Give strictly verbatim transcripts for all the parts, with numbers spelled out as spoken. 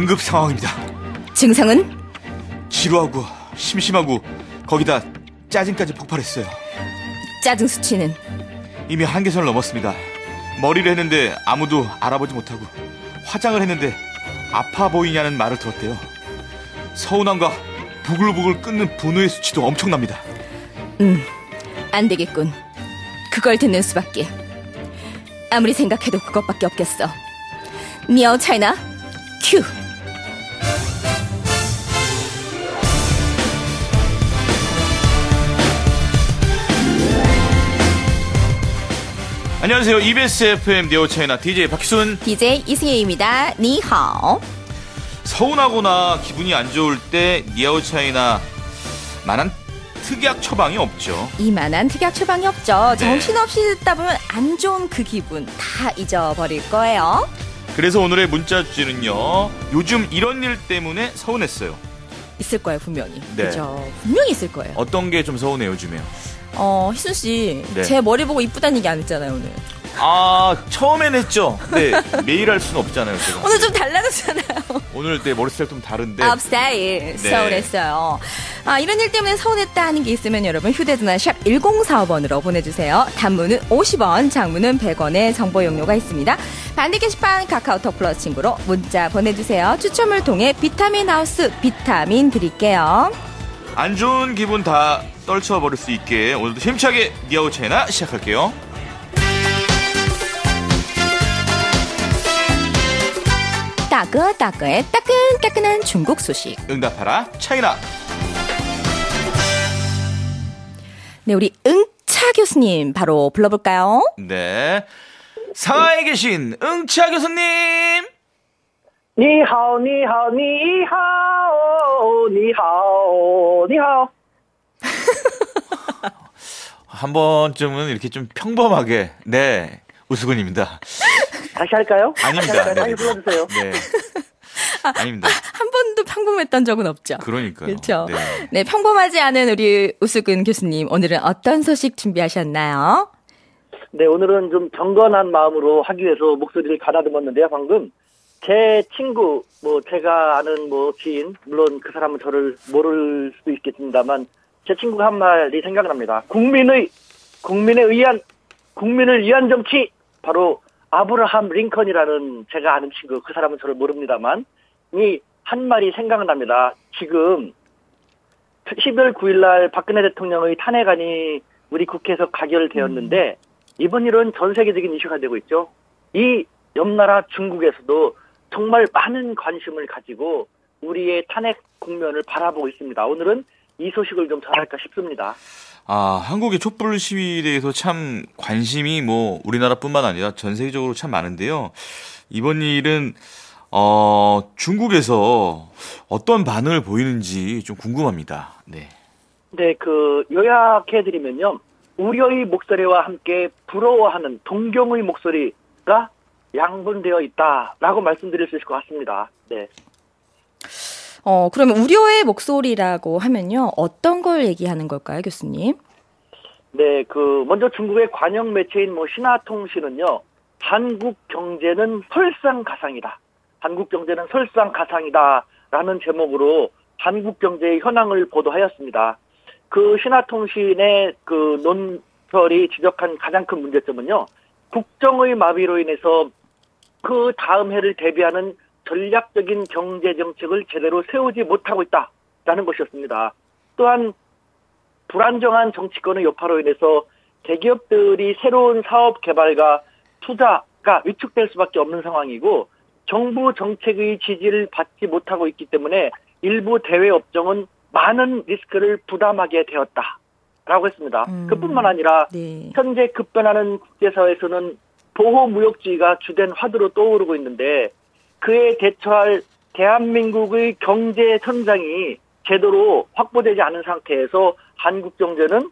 응급 상황입니다. 증상은? 지루하고 심심하고 거기다 짜증까지 폭발했어요. 짜증 수치는? 이미 한계선을 넘었습니다. 머리를 했는데 아무도 알아보지 못하고 화장을 했는데 아파 보이냐는 말을 들었대요. 서운함과 부글부글 끓는 분노의 수치도 엄청납니다. 음, 안 되겠군. 그걸 듣는 수밖에. 아무리 생각해도 그것밖에 없겠어. 니아오 차이나 큐. 안녕하세요. 이비에스 에프엠 니아오 차이나 디제이 박희순, 디제이 이승혜입니다. 니하오. 서운하거나 기분이 안 좋을 때 니아오 차이나 만한 특약 처방이 없죠. 이만한 특약 처방이 없죠. 네. 정신없이 듣다 보면 안 좋은 그 기분 다 잊어버릴 거예요. 그래서 오늘의 문자 주제는요, 요즘 이런 일 때문에 서운했어요. 있을 거예요, 분명히. 네. 그죠? 분명히 있을 거예요. 어떤 게 좀 서운해요, 요즘에요? 어, 희순 씨, 네. 제 머리 보고 이쁘다는 얘기 안 했잖아요, 오늘. 아, 처음엔 했죠. 네, 매일 할 수는 없잖아요, 제가. 오늘 좀 달라졌잖아요. 오늘 내 머리 스타일 좀 다른데. 업 스타일 네. 서운했어요. 아, 이런 일 때문에 서운했다 하는 게 있으면 여러분 휴대전화 샵 일공사오 번으로 보내주세요. 단문은 오십 원, 장문은 백 원의 정보 용료가 있습니다. 반대 게시판 카카오톡 플러스 친구로 문자 보내주세요. 추첨을 통해 비타민 하우스 비타민 드릴게요. 안 좋은 기분 다 떨쳐버릴 수 있게 오늘도 힘차게 니아오 차이나 시작할게요. 따끈따끈의 따끈따끈한 중국 소식. 응답하라 차이나. 네, 우리 응차 교수님 바로 불러볼까요? 네, 상하이에 계신 응차 교수님. 니하오 니하오 니하오 니하오 니하오. 한 번쯤은 이렇게 좀 평범하게. 네, 우수근입니다. 다시 할까요? 아닙니다. 다시, 다시 불러주세요. 네. 아닙니다. 한 번도 평범했던 적은 없죠. 그러니까요. 그렇죠. 네. 네, 평범하지 않은 우리 우수근 교수님, 오늘은 어떤 소식 준비하셨나요? 네, 오늘은 좀 경건한 마음으로 하기 위해서 목소리를 가다듬었는데요. 방금 제 친구, 뭐 제가 아는 뭐 지인, 물론 그 사람은 저를 모를 수도 있겠습니다만 제 친구가 한 말이 생각납니다. 국민의 국민에 의한 국민을 위한 정치, 바로 아브라함 링컨이라는 제가 아는 친구, 그 사람은 저를 모릅니다만 이 한 말이 생각납니다. 지금 십이월 구일 날 박근혜 대통령의 탄핵안이 우리 국회에서 가결되었는데 이번 일은 전 세계적인 이슈가 되고 있죠. 이 옆나라 중국에서도 정말 많은 관심을 가지고 우리의 탄핵 국면을 바라보고 있습니다. 오늘은 이 소식을 좀 전할까 싶습니다. 아, 한국의 촛불 시위에 대해서 참 관심이 뭐 우리나라뿐만 아니라 전 세계적으로 참 많은데요. 이번 일은 어, 중국에서 어떤 반응을 보이는지 좀 궁금합니다. 네. 네, 그 요약해드리면요, 우려의 목소리와 함께 부러워하는 동경의 목소리가 양분되어 있다라고 말씀드릴 수 있을 것 같습니다. 네. 어, 그러면 우려의 목소리라고 하면요, 어떤 걸 얘기하는 걸까요, 교수님? 네, 그 먼저 중국의 관영 매체인 뭐 신화통신은요, 한국 경제는 설상가상이다. 한국 경제는 설상가상이다라는 제목으로 한국 경제의 현황을 보도하였습니다. 그 신화통신의 그 논설이 지적한 가장 큰 문제점은요, 국정의 마비로 인해서 그 다음 해를 대비하는 전략적인 경제 정책을 제대로 세우지 못하고 있다라는 것이었습니다. 또한 불안정한 정치권의 여파로 인해서 대기업들이 새로운 사업 개발과 투자가 위축될 수밖에 없는 상황이고, 정부 정책의 지지를 받지 못하고 있기 때문에 일부 대외 업종은 많은 리스크를 부담하게 되었다라고 했습니다. 음, 그뿐만 아니라 네. 현재 급변하는 국제사회에서는 보호무역주의가 주된 화두로 떠오르고 있는데, 그에 대처할 대한민국의 경제 선장이 제대로 확보되지 않은 상태에서 한국 경제는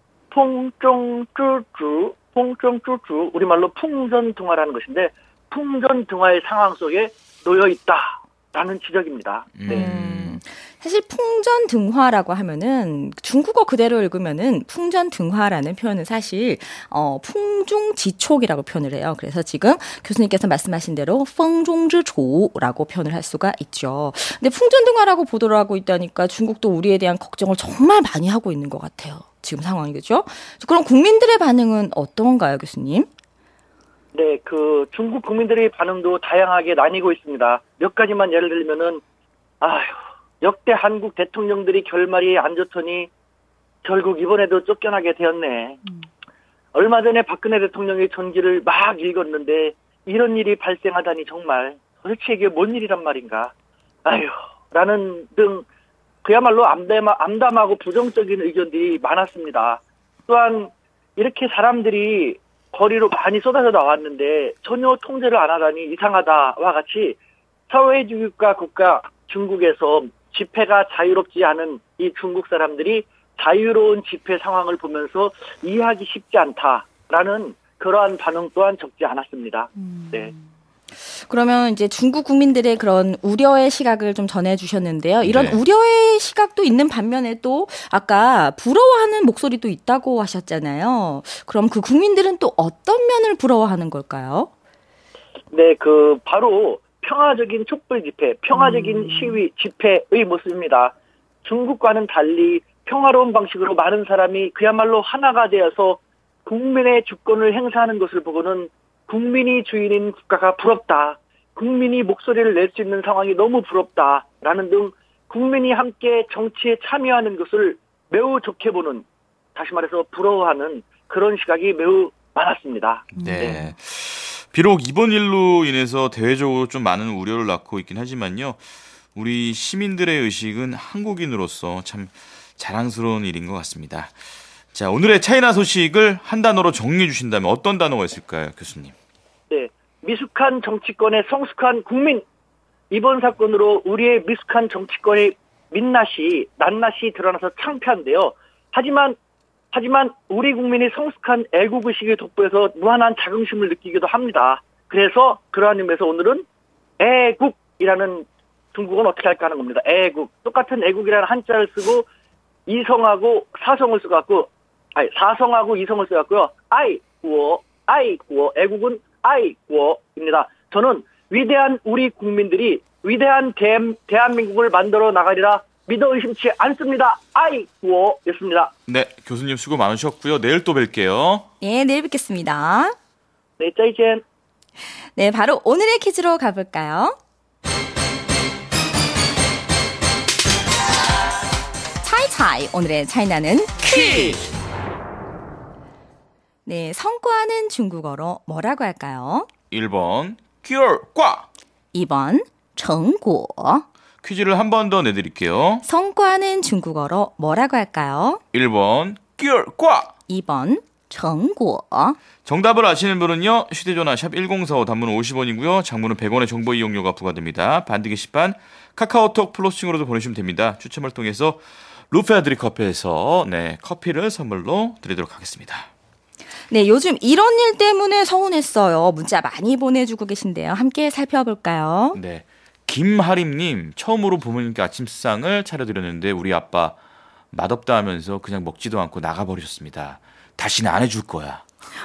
풍정쭈쭈, 풍정쭈쭈, 우리말로 풍전등화라는 것인데, 풍전등화의 상황 속에 놓여 있다라는 지적입니다. 네. 음, 사실 풍전등화라고 하면은 중국어 그대로 읽으면은 풍전등화라는 표현은 사실 어, 풍중지촉이라고 표현을 해요. 그래서 지금 교수님께서 말씀하신 대로 펑종지초라고 표현을 할 수가 있죠. 근데 풍전등화라고 보도를 하고 있다니까 중국도 우리에 대한 걱정을 정말 많이 하고 있는 것 같아요. 지금 상황이 그죠? 그럼 국민들의 반응은 어떤가요, 교수님? 네, 그 중국 국민들의 반응도 다양하게 나뉘고 있습니다. 몇 가지만 예를 들면은 아휴, 역대 한국 대통령들이 결말이 안 좋더니 결국 이번에도 쫓겨나게 되었네. 음. 얼마 전에 박근혜 대통령의 전기를 막 읽었는데 이런 일이 발생하다니 정말 도대체 이게 뭔 일이란 말인가. 아휴, 라는 등 그야말로 암담, 암담하고 부정적인 의견들이 많았습니다. 또한 이렇게 사람들이 거리로 많이 쏟아져 나왔는데 전혀 통제를 안 하다니 이상하다와 같이 사회주의국가 국가 중국에서 집회가 자유롭지 않은 이 중국 사람들이 자유로운 집회 상황을 보면서 이해하기 쉽지 않다라는 그러한 반응 또한 적지 않았습니다. 음. 네. 그러면 이제 중국 국민들의 그런 우려의 시각을 좀 전해주셨는데요. 이런 네. 우려의 시각도 있는 반면에 또 아까 부러워하는 목소리도 있다고 하셨잖아요. 그럼 그 국민들은 또 어떤 면을 부러워하는 걸까요? 네, 그 바로 평화적인 촛불 집회, 평화적인 음. 시위 집회의 모습입니다. 중국과는 달리 평화로운 방식으로 많은 사람이 그야말로 하나가 되어서 국민의 주권을 행사하는 것을 보고는 국민이 주인인 국가가 부럽다. 국민이 목소리를 낼 수 있는 상황이 너무 부럽다라는 등 국민이 함께 정치에 참여하는 것을 매우 좋게 보는, 다시 말해서 부러워하는 그런 시각이 매우 많았습니다. 네. 네. 비록 이번 일로 인해서 대외적으로 좀 많은 우려를 낳고 있긴 하지만요. 우리 시민들의 의식은 한국인으로서 참 자랑스러운 일인 것 같습니다. 자, 오늘의 차이나 소식을 한 단어로 정리해 주신다면 어떤 단어가 있을까요, 교수님? 네, 미숙한 정치권의 성숙한 국민. 이번 사건으로 우리의 미숙한 정치권의 민낯이, 낱낯이 드러나서 창피한데요. 하지만 하지만 우리 국민이 성숙한 애국의식이 돋보여서 무한한 자긍심을 느끼기도 합니다. 그래서 그러한 의미에서 오늘은 애국이라는 중국어는 어떻게 할까 하는 겁니다. 애국. 똑같은 애국이라는 한자를 쓰고 이성하고 사성을 써갖고, 아니, 사성하고 이성을 써갖고요. 아이구어, 아이구어, 애국은 아이구어입니다. 저는 위대한 우리 국민들이 위대한 대, 대한민국을 만들어 나가리라 믿어 의심치 않습니다. 아이구어였습니다. 네, 교수님 수고 많으셨고요. 내일 또 뵐게요. 예, 내일 뵙겠습니다. 네, 짜이젠. 네, 바로 오늘의 퀴즈로 가볼까요? 차이차이, 오늘의 차이나는 퀴즈. 네, 성과는 중국어로 뭐라고 할까요? 일 번 결과. 이 번成果. 퀴즈를 한 번 더 내드릴게요. 성과는 중국어로 뭐라고 할까요? 일 번 결과. 이 번 成果. 정답을 아시는 분은요. 휴대전화 샵 일공사오 단문은 오십 원이고요. 장문은 백 원의 정보 이용료가 부과됩니다. 반디 게시판 카카오톡 플러스층으로도 보내주시면 됩니다. 추첨을 통해서 루페아드리 커피에서 네, 커피를 선물로 드리도록 하겠습니다. 네, 요즘 이런 일 때문에 서운했어요. 문자 많이 보내주고 계신데요. 함께 살펴볼까요? 네, 김하림님 처음으로 부모님께 아침상을 차려드렸는데 우리 아빠 맛없다 하면서 그냥 먹지도 않고 나가버리셨습니다. 다시는 안 해줄 거야.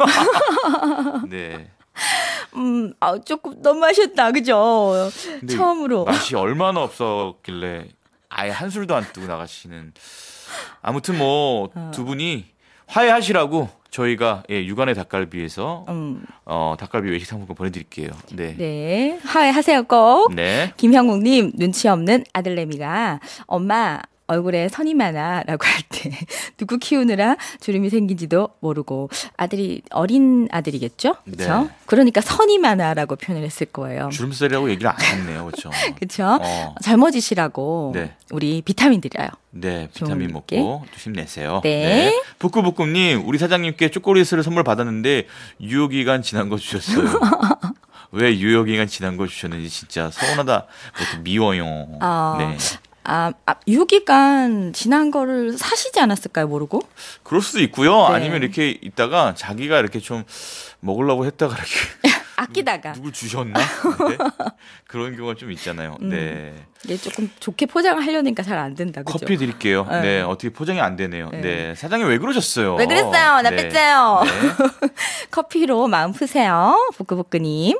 네. 음, 아, 조금 너무하셨다, 그죠? 처음으로. 맛이 얼마나 없었길래 아예 한술도 안 뜨고 나가시는. 아무튼 뭐 두 분이 화해하시라고 저희가 예, 육안의 닭갈비에서 음. 어, 닭갈비 외식 상품권 보내드릴게요. 네. 네, 화해하세요 꼭. 네. 김형욱님, 눈치 없는 아들내미가 엄마 얼굴에 선이 많아 라고 할 때 누구 키우느라 주름이 생긴지도 모르고, 아들이 어린 아들이겠죠? 그렇죠? 네. 그러니까 선이 많아 라고 표현을 했을 거예요. 주름살이라고 얘기를 안 했네요. 그렇죠? 그렇죠? 어. 젊어지시라고 네. 우리 비타민 드려요. 네, 비타민 먹고 좋은 또 힘내세요. 네. 북구북구님, 우리 사장님께 초콜릿을 선물 받았는데 유효기간 지난 거 주셨어요. 왜 유효기간 지난 거 주셨는지 진짜 서운하다. 그것도 미워요. 아, 네. 아, 아, 유기간 지난 거를 사시지 않았을까요? 모르고? 그럴 수도 있고요. 네. 아니면 이렇게 있다가 자기가 이렇게 좀 먹으려고 했다가 이렇게 아끼다가. 누구 주셨나? 네. 그런 경우가 좀 있잖아요. 음. 네. 이게 조금 좋게 포장을 하려니까 잘 안 된다. 그죠? 커피 드릴게요. 네. 네. 어떻게 포장이 안 되네요. 네. 네. 사장님 왜 그러셨어요? 왜 그랬어요? 나 네. 뺐어요. 네. 커피로 마음 푸세요. 부끄부끄님.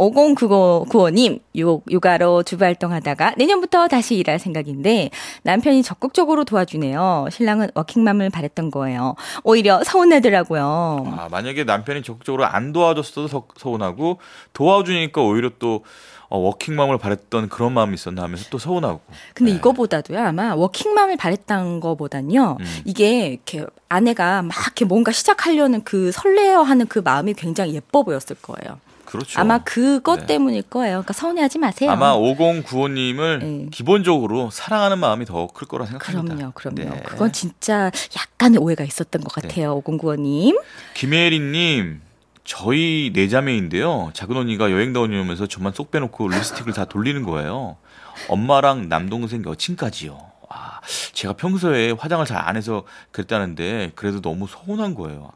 오공구오님. 육아로 주부 활동하다가 내년부터 다시 일할 생각인데 남편이 적극적으로 도와주네요. 신랑은 워킹맘을 바랬던 거예요. 오히려 서운하더라고요. 아, 만약에 남편이 적극적으로 안 도와줬어도 서, 서운하고 도와주니까 오히려 또 어, 워킹맘을 바랬던 그런 마음이 있었나 하면서 또 서운하고. 근데 네. 이거보다도요, 아마 워킹맘을 바랬던 거보단요, 음. 이게 이렇게 아내가 막 이렇게 뭔가 시작하려는 그 설레어하는 그 마음이 굉장히 예뻐 보였을 거예요. 그렇죠. 아마 그것 네. 때문일 거예요. 그러니까 서운해하지 마세요. 아마 오공구오님을 네. 기본적으로 사랑하는 마음이 더 클 거라 생각합니다. 그럼요, 그럼요. 네. 그건 진짜 약간의 오해가 있었던 것 같아요, 오공구오님. 김혜린님, 저희 네 자매인데요. 작은 언니가 여행 다녀오면서 저만 쏙 빼놓고 립스틱을 다 돌리는 거예요. 엄마랑 남동생 여친까지요. 와, 제가 평소에 화장을 잘 안 해서 그랬다는데 그래도 너무 서운한 거예요.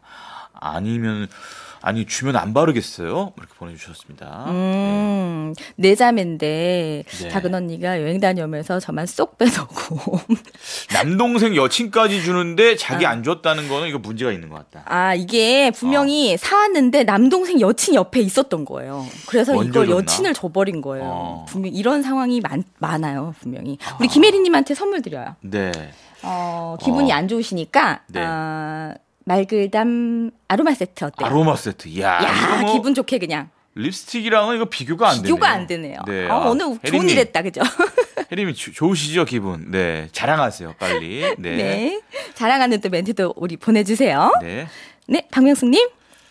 아니면 아니 주면 안 바르겠어요? 이렇게 보내주셨습니다. 음, 네 자매인데 네. 작은 언니가 여행 다녀오면서 저만 쏙 빼놓고. 남동생 여친까지 주는데 자기 안 줬다는 거는 이거 문제가 있는 것 같다. 아, 이게 분명히 사왔는데 남동생 여친 옆에 있었던 거예요. 그래서 먼저 이걸 줬나? 여친을 줘버린 거예요. 어. 분명 이런 상황이 많, 많아요, 분명히. 우리 김혜리님한테 선물 드려요. 네. 어, 기분이 어. 안 좋으시니까, 네. 아, 말글담 아로마 세트 어때요? 아로마 세트. 야, 야, 이거 뭐 기분 좋게 그냥. 립스틱이랑은 이거 비교가 안 되네요. 비교가 안 되네요. 네. 아, 오늘 좋은 혜린님, 일 했다, 그죠? 혜림이 주- 좋으시죠, 기분? 네. 자랑하세요, 빨리. 네. 네. 자랑하는 또 멘트도 우리 보내주세요. 네. 네, 박명숙님.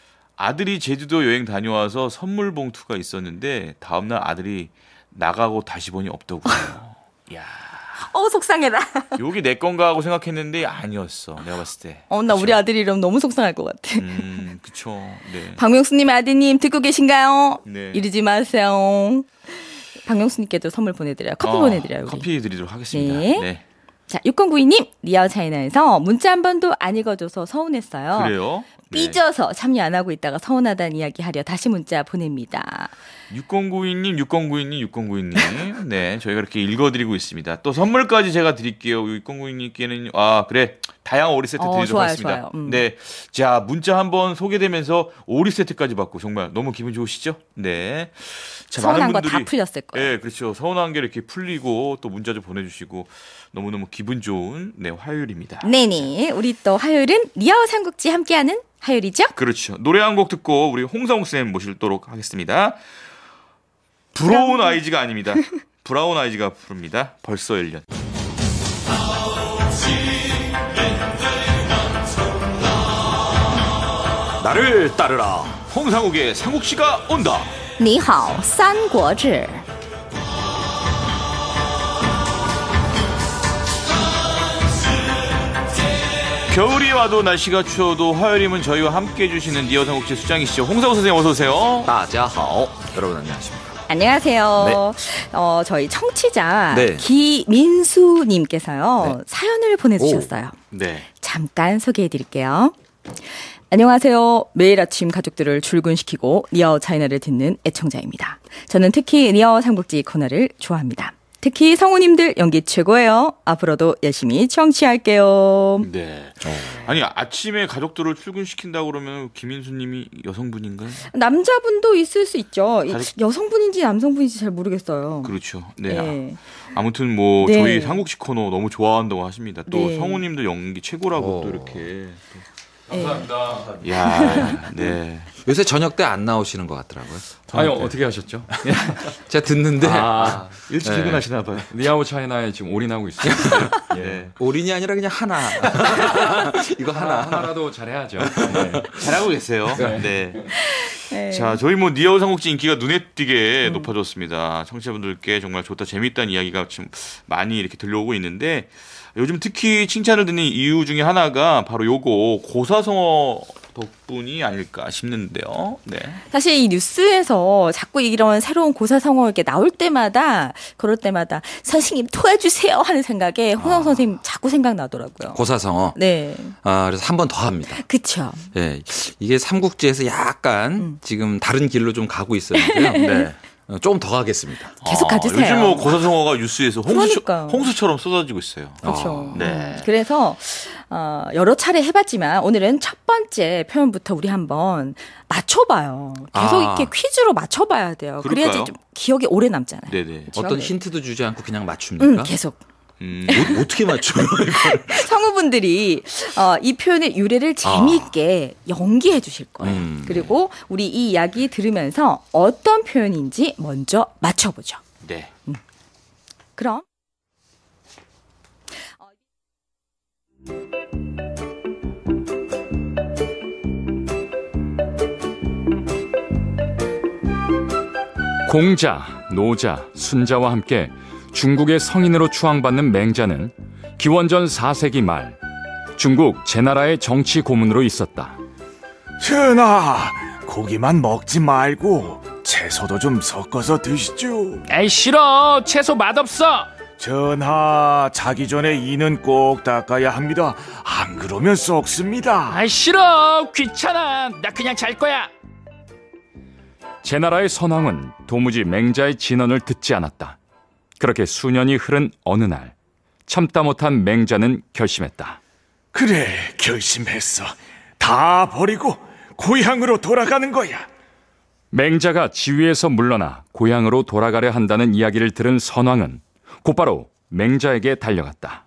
아들이 제주도 여행 다녀와서 선물 봉투가 있었는데 다음날 아들이 나가고 다시 보니 없더군요. 야, 어, 속상해라. 여기 내 건가 하고 생각했는데 아니었어. 내가 봤을 때. 어, 나 그쵸? 우리 아들이 이러면 너무 속상할 것 같아. 음, 그쵸. 네. 박명수님 아드님 듣고 계신가요? 네. 이러지 마세요. 박명수님께도 선물 보내드려요. 커피 어, 보내드려요. 우리. 커피 드리도록 하겠습니다. 네. 네. 자, 육공구이님 리어 차이나에서 문자 한 번도 안 읽어줘서 서운했어요. 그래요? 네. 삐져서 참여 안 하고 있다가 서운하다는 이야기 하려 다시 문자 보냅니다. 육공구이님, 육공구이님, 육공구이님. 네, 저희가 이렇게 읽어드리고 있습니다. 또 선물까지 제가 드릴게요. 육공구이님께는, 아, 그래. 다양한 오리 세트 어, 드리도록 좋아요, 하겠습니다. 좋아요. 음. 네. 자, 문자 한번 소개되면서 오리 세트까지 받고 정말 너무 기분 좋으시죠? 네. 자, 서운한 많은 거 다 분들이- 풀렸을 거예요. 네, 그렇죠. 서운한 게 이렇게 풀리고 또 문자 좀 보내주시고 너무너무 기분 좋은, 네, 화요일입니다. 네네. 우리 또 화요일은 리어 삼국지 함께하는 화요일이죠? 그렇죠. 노래 한 곡 듣고 우리 홍성욱 쌤 모시도록 하겠습니다. 부러운 아이즈가 아닙니다. 브라운 아이즈가 부릅니다. 벌써 일 년. 나를 따르라. 홍상욱의 상욱씨가 온다. 你好，三国志。 겨울이 와도 날씨가 추워도 화요일이면 저희와 함께 해주시는 니어 상욱씨 수장이시죠. 홍상욱 선생님 어서 오세요. 大家好. 여러분 안녕하십니까? 안녕하세요. 어, 저희 청취자 네. 기민수님께서요. 네. 사연을 보내주셨어요. 네. 잠깐 소개해드릴게요. 안녕하세요. 매일 아침 가족들을 출근시키고 니어 차이나를 듣는 애청자입니다. 저는 특히 니어 삼국지 코너를 좋아합니다. 특히 성우님들 연기 최고예요. 앞으로도 열심히 청취할게요. 네. 아니 아침에 가족들을 출근시킨다고 그러면 김인수님이 여성분인가요? 남자분도 있을 수 있죠. 이 가족- 여성분인지 남성분인지 잘 모르겠어요. 그렇죠. 네. 네. 아무튼 뭐 네. 저희 삼국시 코너 너무 좋아한다고 하십니다. 또 네. 성우님들 연기 최고라고 어. 또 이렇게. 감사합니다. 야, 네. 요새 저녁 때 안 나오시는 것 같더라고요. 아니 어떻게 하셨죠? 제가 듣는데 아, 일찍 네. 퇴근하시나 봐요. 니아오 차이나에 지금 올인하고 있어요. 네. 올인이 아니라 그냥 하나. 이거 하나 하나. 하나라도 잘해야죠. 네. 잘하고 계세요. 네. 네. 네. 자, 저희 뭐 니어 삼국지 인기가 눈에 띄게 높아졌습니다. 청취자분들께 정말 좋다, 재밌다는 이야기가 지금 많이 이렇게 들려오고 있는데 요즘 특히 칭찬을 듣는 이유 중에 하나가 바로 요거 고사성어 덕분이 아닐까 싶는데요. 네. 사실 이 뉴스에서 자꾸 이런 새로운 고사성어 이렇게 나올 때마다 그럴 때마다 선생님 도와주세요 하는 생각에 호성 선생님 자꾸 생각나더라고요. 고사성어. 네. 아, 그래서 한 번 더 합니다. 그쵸. 예. 이게 삼국지에서 약간 음. 지금 다른 길로 좀 가고 있었는데요. 네. 어, 조금 더 가겠습니다. 계속 가주세요. 요즘 뭐 고사성어가 뉴스에서 홍수, 그러니까요. 홍수처럼 쏟아지고 있어요. 그렇죠. 네. 그래서 어, 여러 차례 해봤지만 오늘은 첫 번째 표현부터 우리 한번 맞춰봐요. 계속 아. 이렇게 퀴즈로 맞춰봐야 돼요. 그래야지 그럴까요? 좀 기억이 오래 남잖아요. 네네. 그렇죠? 어떤 네. 힌트도 주지 않고 그냥 응, 맞춥니까? 계속. 음, 어, 어떻게 맞춰요? 성우분들이 어, 이 표현의 유래를 재미있게 연기해 주실 거예요. 음. 그리고 우리 이 이야기 들으면서 어떤 표현인지 먼저 맞춰보죠. 네. 그럼 공자, 노자, 순자와 함께 중국의 성인으로 추앙받는 맹자는 기원전 사 세기 말 중국 제나라의 정치 고문으로 있었다. 전하, 고기만 먹지 말고 채소도 좀 섞어서 드시죠. 에이 싫어, 채소 맛없어. 전하, 자기 전에 이는 꼭 닦아야 합니다. 안 그러면 썩습니다. 아이 싫어, 귀찮아, 나 그냥 잘 거야. 제나라의 선왕은 도무지 맹자의 진언을 듣지 않았다. 그렇게 수년이 흐른 어느 날 참다 못한 맹자는 결심했다. 그래, 결심했어. 다 버리고 고향으로 돌아가는 거야. 맹자가 지위에서 물러나 고향으로 돌아가려 한다는 이야기를 들은 선왕은 곧바로 맹자에게 달려갔다.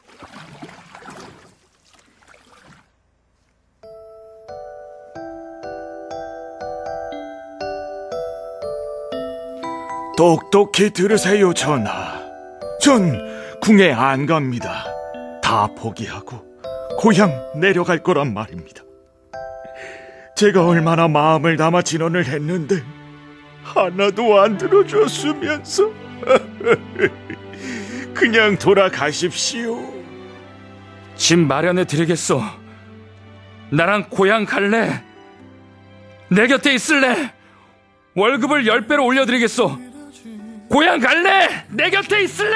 똑똑히 들으세요, 전하. 전 궁에 안 갑니다. 다 포기하고 고향 내려갈 거란 말입니다. 제가 얼마나 마음을 담아 진언을 했는데 하나도 안 들어줬으면서 그냥 돌아가십시오. 집 마련해 드리겠소. 나랑 고향 갈래? 내 곁에 있을래? 월급을 열 배로 올려드리겠소. 고향 갈래? 내 곁에 있을래?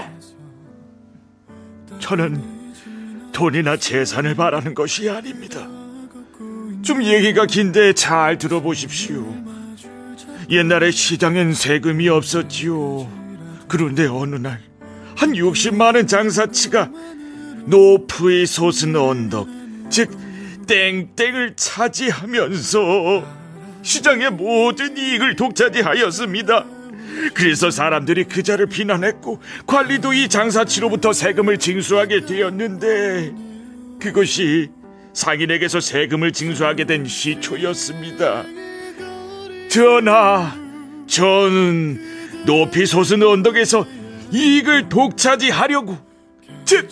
저는 돈이나 재산을 바라는 것이 아닙니다. 좀 얘기가 긴데 잘 들어보십시오. 옛날에 시장엔 세금이 없었지요. 그런데 어느 날 한 육십만 원 장사치가 높이 솟은 언덕, 즉 땡땡을 차지하면서 시장의 모든 이익을 독차지하였습니다. 그래서 사람들이 그자를 비난했고 관리도 이 장사치로부터 세금을 징수하게 되었는데 그것이 상인에게서 세금을 징수하게 된 시초였습니다. 전하, 저는 높이 솟은 언덕에서 이익을 독차지하려고, 즉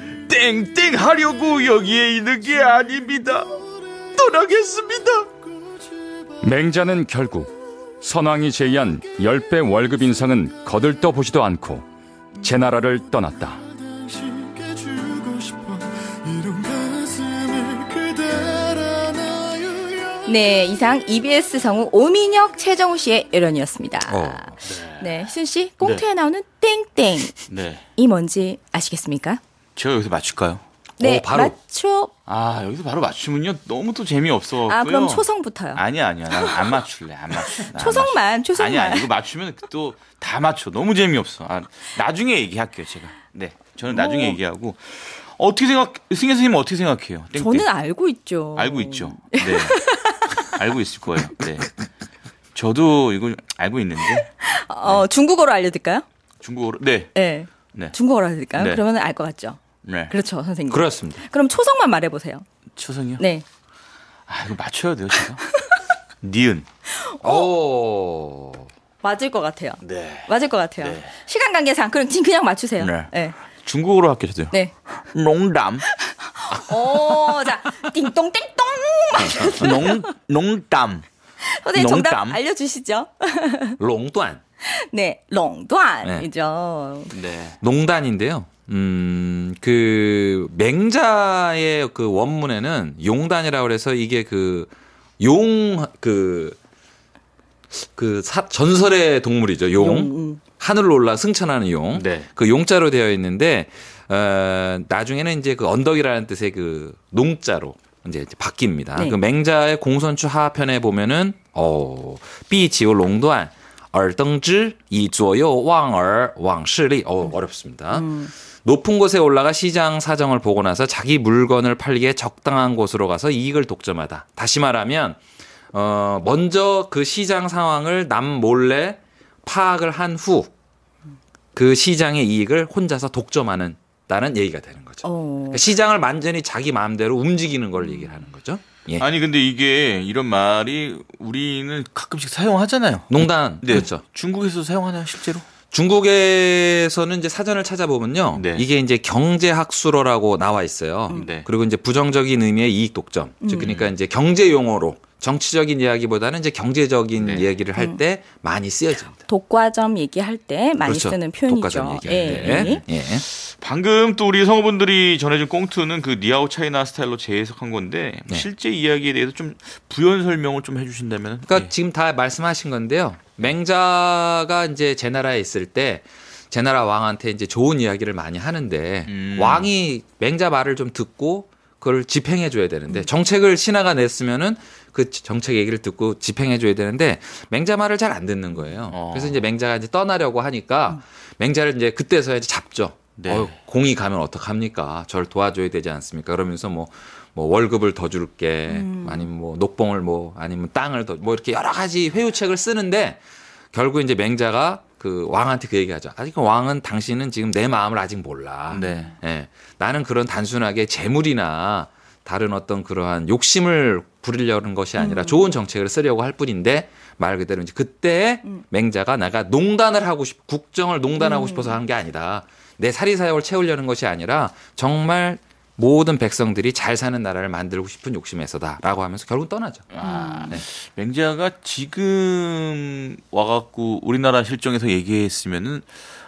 땡땡하려고 여기에 있는 게 아닙니다. 떠나겠습니다. 맹자는 결국 선왕이 제의한 열 배 월급 인상은 거들떠보지도 않고 제나라를 떠났다. 네, 이상 이비에스 성우 오민혁, 최정우 씨의 열연이었습니다. 어, 네, 희순 씨, 꽁트에 나오는 땡땡이 네. 뭔지 아시겠습니까? 제가 여기서 맞출까요? 네, 오, 바로. 맞춰. 아, 여기서 바로 맞추면요. 너무 또 재미없어. 아, 그럼 초성부터요. 아니야, 아니야. 난 안 맞출래. 안 맞출래. 나안 초성만, 맞출래. 초성만. 아니야, 아니, 이거 맞추면 또 다 맞춰. 너무 재미없어. 아, 나중에 얘기할게요, 제가. 네. 저는 나중에 오. 얘기하고. 어떻게 생각, 승혜 선생님은 어떻게 생각해요? 땡땡. 저는 알고 있죠. 알고 있죠. 네. 알고 있을 거예요. 네. 저도 이거 알고 있는데. 어, 중국어로 알려드릴까요? 중국어로. 네. 네. 네. 중국어로 알려드릴까요? 네. 그러면 알 것 같죠? 네. 그렇죠, 선생님. 그렇습니다. 그럼 초성만 말해보세요. 초성이요? 네. 아, 이거 맞춰야 돼요, 제가. 니은. 오. 맞을 것 같아요. 네. 맞을 것 같아요. 네. 시간 관계상 그럼 지금 그냥 맞추세요. 네. 네. 중국어로 할게요, 저도요. 네. 농담. 오, 자, 띵똥땡똥. 농, 농담. 선생님 정답 농담. 알려주시죠. 롱단. 네, 롱단이죠. 네. 농단인데요. 음, 그 맹자의 그 원문에는 용단이라고 그래서 이게 그 용 그 그 사, 전설의 동물이죠. 용. 용, 음. 하늘로 올라 승천하는 용. 네. 그 용자로 되어 있는데 어, 나중에는 이제 그 언덕이라는 뜻의 그 농자로 이제 바뀝니다. 네. 그 맹자의 공손추 하편에 보면은 어, 삐지오 롱단 얼덩즈 이左右 왕얼 왕실리 어 어렵습니다. 음. 높은 곳에 올라가 시장 사정을 보고 나서 자기 물건을 팔기에 적당한 곳으로 가서 이익을 독점하다. 다시 말하면 어, 먼저 그 시장 상황을 남 몰래 파악을 한 후 그 시장의 이익을 혼자서 독점하는 다는 얘기가 되는 거죠. 어. 그러니까 시장을 완전히 자기 마음대로 움직이는 걸 얘기를 하는 거죠. 예. 아니 근데 이게 이런 말이 우리는 가끔씩 사용하잖아요. 농단 네. 그렇죠. 중국에서 사용하나요 실제로? 중국에서는 이제 사전을 찾아보면요. 네. 이게 이제 경제학수로라고 나와 있어요. 네. 그리고 이제 부정적인 의미의 이익 독점. 즉 그러니까 이제 경제 용어로 정치적인 이야기보다는 이제 경제적인 네. 얘기를 할 때 많이 쓰여집니다. 독과점 얘기할 때 많이 그렇죠. 쓰는 표현이죠. 독과점 얘기할 때. 예. 방금 또 우리 성우분들이 전해준 꽁트는 그 니아오 차이나 스타일로 재해석한 건데 네. 실제 이야기에 대해서 좀 부연 설명을 좀 해주신다면. 그러니까 예. 지금 다 말씀하신 건데요. 맹자가 이제 제나라에 있을 때 제나라 왕한테 이제 좋은 이야기를 많이 하는데 음. 왕이 맹자 말을 좀 듣고 그걸 집행해 줘야 되는데 정책을 신하가 냈으면은 그 정책 얘기를 듣고 집행해 줘야 되는데 맹자 말을 잘 안 듣는 거예요. 어. 그래서 이제 맹자가 이제 떠나려고 하니까 맹자를 이제 그때서야 이제 잡죠. 네. 어, 공이 가면 어떡합니까? 저를 도와줘야 되지 않습니까? 그러면서 뭐, 뭐 월급을 더 줄게, 음. 아니면 뭐 녹봉을 뭐, 아니면 땅을 더, 뭐 이렇게 여러 가지 회유책을 쓰는데 결국 이제 맹자가 그 왕한테 그 얘기하죠. 아직 왕은 당신은 지금 내 마음을 아직 몰라. 네. 예. 나는 그런 단순하게 재물이나 다른 어떤 그러한 욕심을 부리려는 것이 아니라 좋은 정책을 쓰려고 할 뿐인데 말 그대로 이제 그때 맹자가 내가 농단을 하고 싶, 국정을 농단하고 싶어서 한 게 아니다. 내 사리사욕을 채우려는 것이 아니라 정말 모든 백성들이 잘 사는 나라를 만들고 싶은 욕심에서다라고 하면서 결국 떠나죠. 아, 네. 맹자가 지금 와갖고 우리나라 실정에서 얘기했으면은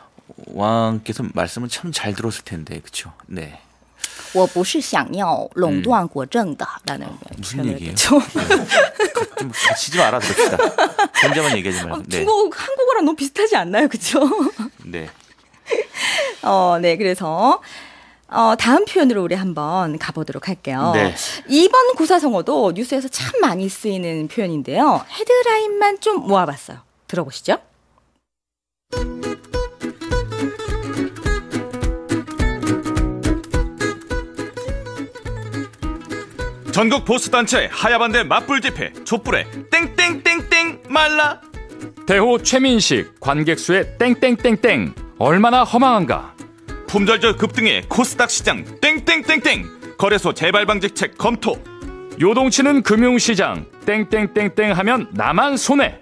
왕께서 말씀을 참 잘 들었을 텐데, 그렇죠? 네. 我不是想要垄断国政的라는 무슨 표현을 얘기예요? 했죠. 좀 같이 좀 알아들읍시다. 혼자만 얘기하지 말고. 네. 중국 한국어랑 너무 비슷하지 않나요, 그렇죠? 네. 어, 네, 그래서 어, 다음 표현으로 우리 한번 가보도록 할게요. 네. 이번 고사성어도 뉴스에서 참 많이 쓰이는 표현인데요. 헤드라인만 좀 모아봤어요. 들어보시죠. 전국 보수단체 하야반대 맞불 집회 촛불에 땡땡땡땡 말라. 대호 최민식 관객 수의 땡땡땡땡 얼마나 허망한가. 품절절 급등에 코스닥 시장 땡땡땡땡 거래소 재발 방지책 검토. 요동치는 금융시장 땡땡땡땡 하면 나만 손해.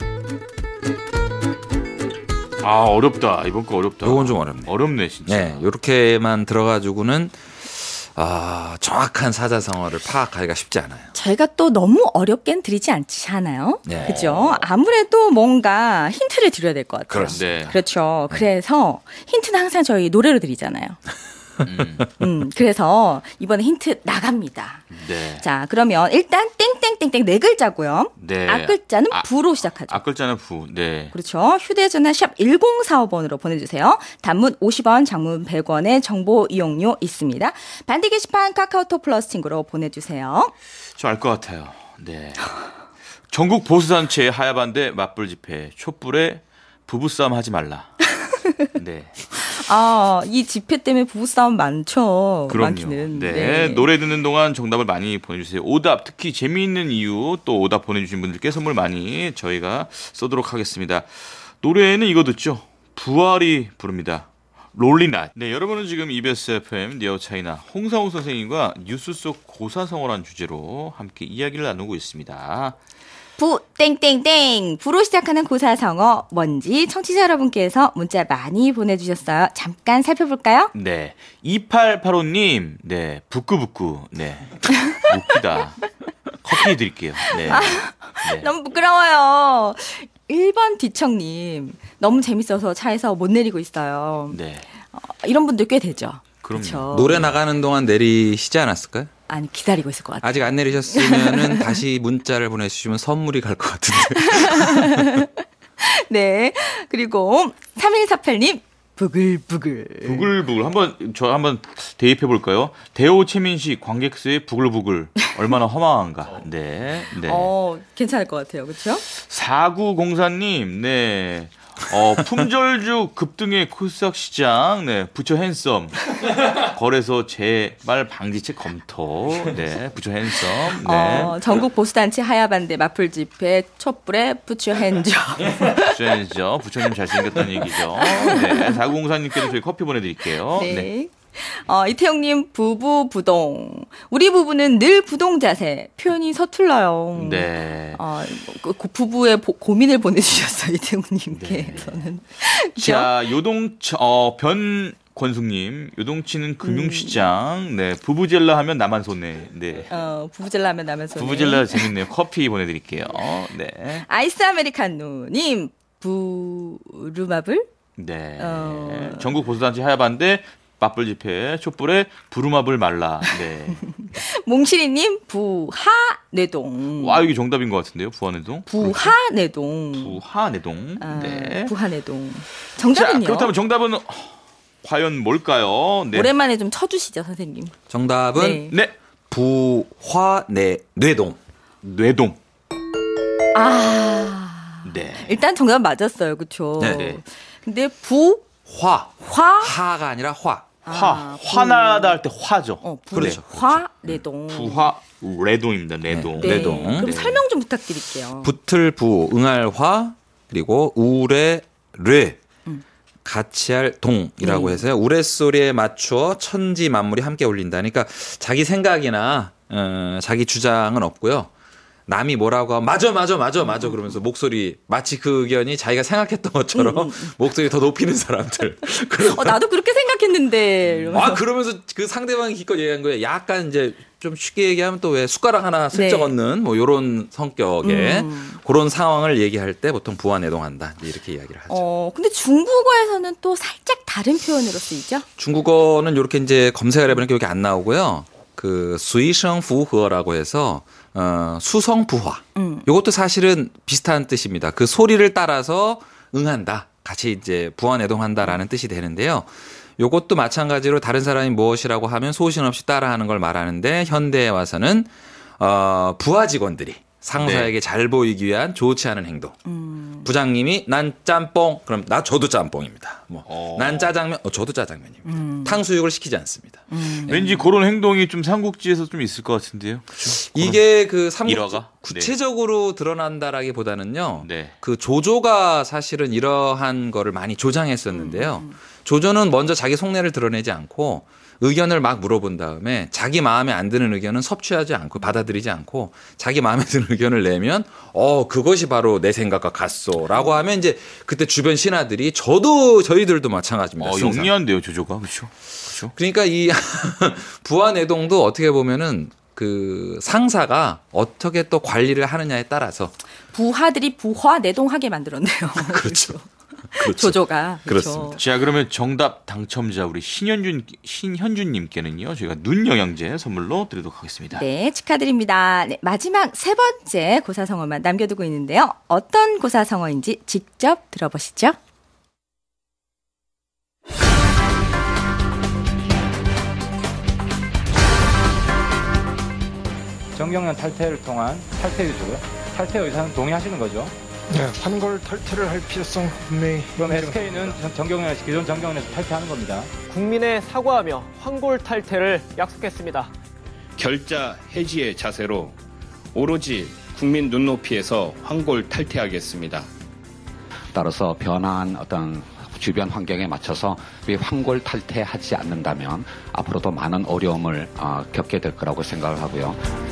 아, 어렵다. 이번 거 어렵다. 요건 좀 어렵네. 어렵네, 진짜. 네, 요렇게만 들어가지고는 아, 정확한 사자성어를 파악하기가 쉽지 않아요. 저희가 또 너무 어렵게는 드리지 않지 않아요? 네. 그죠? 아무래도 뭔가 힌트를 드려야 될 것 같아요. 그렇습니다. 네. 그렇죠. 그래서 힌트는 항상 저희 노래로 드리잖아요. 음, 음, 그래서 이번에 힌트 나갑니다. 네. 자, 그러면 일단 땡땡땡땡 네 글자고요. 네. 앞글자는 아, 부로 시작하죠. 앞글자는 부. 네. 그렇죠. 휴대전화 샵 일공사오 번으로 보내주세요. 단문 오십 원, 장문 백 원의 정보 이용료 있습니다. 반디 게시판 카카오톡 플러스 친구로 보내주세요. 저 알 것 같아요. 네. 전국 보수단체 하야반대 맞불 집회 촛불에 부부싸움 하지 말라. 네. 아, 이 집회 때문에 부부싸움 많죠. 그럼요. 많기는. 네. 노래 듣는 동안 정답을 많이 보내주세요. 오답, 특히 재미있는 이유 또 오답 보내주신 분들께 선물 많이 저희가 쏘도록 하겠습니다. 노래는 이거 듣죠. 부활이 부릅니다. 롤리낫. 네, 여러분은 지금 이비에스 에프엠 니어 차이나 홍상우 선생님과 뉴스 속 고사성어란 주제로 함께 이야기를 나누고 있습니다. 부 땡땡땡 부로 시작하는 고사성어 뭔지 청취자 여러분께서 문자 많이 보내주셨어요. 잠깐 살펴볼까요? 네. 이팔팔오 님, 네. 부끄부끄. 네. 웃기다. 커피 드릴게요. 네. 네. 너무 부끄러워요. 일 번 뒤청님 너무 재밌어서 차에서 못 내리고 있어요. 네. 어, 이런 분들 꽤 되죠. 그럼요. 그쵸? 노래 나가는 동안 내리시지 않았을까요? 아니 기다리고 있을 것 같아요. 아직 안 내리셨으면은 다시 문자를 보내주시면 선물이 갈 것 같은데. 네. 그리고 삼일사팔 님 부글부글. 부글부글 한번 저 한번 대입해 볼까요? 대호 최민식 관객 수의 부글부글 얼마나 허망한가. 네. 네. 어, 괜찮을 것 같아요. 그렇죠? 사구공사 님. 네. 어, 품절주 급등의 코스닥 시장. 네. 부처 핸섬. 거래소 재발 방지책 검토. 네. 부처 핸섬. 네. 어, 전국 보수단체 하야반대 마플 집회 촛불에 부처 핸즈. 부처 핸섬. 부처님 잘생겼다는 얘기죠. 네. 사구공사 님께도 저희 커피 보내드릴게요. 네. 네. 어, 이태용님 부부 부동. 우리 부부는 늘 부동 자세. 표현이 서툴러요. 네. 어, 그, 그 부부의 보, 고민을 보내주셨어요. 이태용님께서는. 네. 자, 요동, 어, 변권숙님. 요동치는 금융시장. 네. 부부젤라 하면 나만 손해. 네. 어, 부부젤라 하면 나면서. 부부젤라 재밌네요. 커피 보내드릴게요. 네. 아이스 아메리카노님 부르마블. 네. 어. 전국 보수단체 하야반대 맞불 집회 촛불에 부루마블 말라. 네. 몽실이님 부하내동. 와, 이게 정답인 것 같은데요. 부하내동. 부하내동. 부하내동. 아, 네. 부하내동. 정답은요? 자, 그렇다면 정답은 어, 과연 뭘까요? 네. 오랜만에 좀 쳐주시죠, 선생님. 정답은 네. 네. 부화내 뇌동. 뇌동. 아. 네. 일단 정답 맞았어요, 그렇죠? 네. 네. 근데 부 화. 화. 하가 아니라 화. 화. 아, 화나다 할 때 화죠. 어, 부, 그렇죠. 화내동. 부화 레동입니다. 레동. 네. 내동. 그럼 네. 설명 좀 부탁드릴게요. 붙을 부, 응할 화, 그리고 우레 뢰. 음. 같이 할 동이라고 네. 해서요. 우레소리에 맞추어 천지 만물이 함께 울린다. 그러니까 자기 생각이나 어, 자기 주장은 없고요. 남이 뭐라고 하면 맞아 맞아 맞아 맞아 그러면서 목소리 마치 그 의견이 자기가 생각했던 것처럼 음, 음. 목소리 더 높이는 사람들. 어, 나도 그렇게 생각했는데. 이러면서. 아 그러면서 그 상대방이 기껏 얘기한 거에 약간 이제 좀 쉽게 얘기하면 또 왜 숟가락 하나 슬쩍 네. 얹는 뭐 이런 성격의 음. 그런 상황을 얘기할 때 보통 부하내동한다 이렇게 이야기를 하죠. 어, 근데 중국어에서는 또 살짝 다른 표현으로 쓰이죠? 중국어는 이렇게 이제 검색을 해보니까 여기 안 나오고요. 그 수이성부허라고 해서 어, 수성부화. 음. 이것도 사실은 비슷한 뜻입니다. 그 소리를 따라서 응한다. 같이 이제 부하내동한다라는 뜻이 되는데요. 요것도 마찬가지로 다른 사람이 무엇이라고 하면 소신 없이 따라하는 걸 말하는데 현대에 와서는 어, 부하 직원들이 상사에게 네. 잘 보이기 위한 좋지 않은 행동. 음. 부장님이 난 짬뽕 그럼 나 저도 짬뽕입니다. 뭐 어. 난 짜장면 어, 저도 짜장면입니다. 음. 탕수육을 시키지 않습니다. 음. 왠지 그런 행동이 좀 삼국지에서 좀 있을 것 같은데요. 그렇죠? 이게 그 삼국 일화가? 구체적으로 드러난다라기보다는요. 네. 그 조조가 사실은 이러한 거를 많이 조장했었는데요. 조조는 먼저 자기 속내를 드러내지 않고 의견을 막 물어본 다음에 자기 마음에 안 드는 의견은 섭취하지 않고 받아들이지 않고 자기 마음에 드는 의견을 내면 어 그것이 바로 내 생각과 같소라고 하면 이제 그때 주변 신하들이 저도 저희들도 마찬가지입니다. 어, 승상. 영리한데요, 조조가. 그렇죠. 그렇죠. 그러니까 이 부하내동도 어떻게 보면은 그 상사가 어떻게 또 관리를 하느냐에 따라서 부하들이 부화내동하게 만들었네요. 그렇죠. 그렇죠. 조조가. 그렇죠. 그렇습니다. 자, 그러면 정답 당첨자 우리 신현준 신현준님께는요 저희가 눈 영양제 선물로 드리도록 하겠습니다. 네, 축하드립니다. 네, 마지막 세 번째 고사성어만 남겨두고 있는데요. 어떤 고사성어인지 직접 들어보시죠. 정경련 탈퇴를 통한 탈퇴 의사고요. 탈퇴 의사는 동의하시는 거죠? 네, 환골 탈퇴를 할 필요성 분명히. 그럼 에스케이는 정경련에서 기존 정경련에서 탈퇴하는 겁니다. 국민에 사과하며 환골 탈퇴를 약속했습니다. 결자 해지의 자세로 오로지 국민 눈높이에서 환골 탈퇴하겠습니다. 따라서 변화한 어떤 주변 환경에 맞춰서 왜 환골 탈퇴하지 않는다면 앞으로도 많은 어려움을 어, 겪게 될 거라고 생각을 하고요.